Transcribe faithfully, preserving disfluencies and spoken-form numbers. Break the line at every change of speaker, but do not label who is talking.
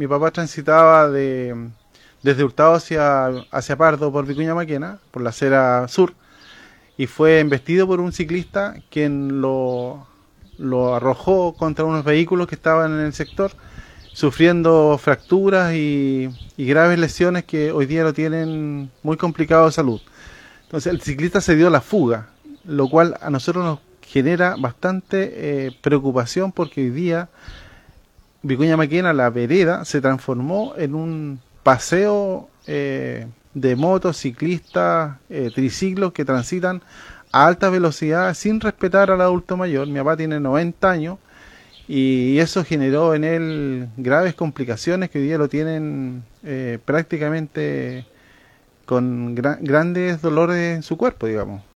mi papá transitaba de desde Hurtado hacia, hacia Pardo por Vicuña Maquena, por la acera sur, y fue embestido por un ciclista quien lo, lo arrojó contra unos vehículos que estaban en el sector, sufriendo fracturas y, y graves lesiones que hoy día lo tienen muy complicado de salud. Entonces el ciclista se dio la fuga, lo cual a nosotros nos genera bastante eh, preocupación, porque hoy día Vicuña Maquena, la vereda, se transformó en un paseo eh, de motos, ciclistas, eh, triciclos que transitan a alta velocidad sin respetar al adulto mayor. Mi papá tiene noventa años y eso generó en él graves complicaciones que hoy día lo tienen eh, prácticamente con gra grandes dolores en su cuerpo, digamos.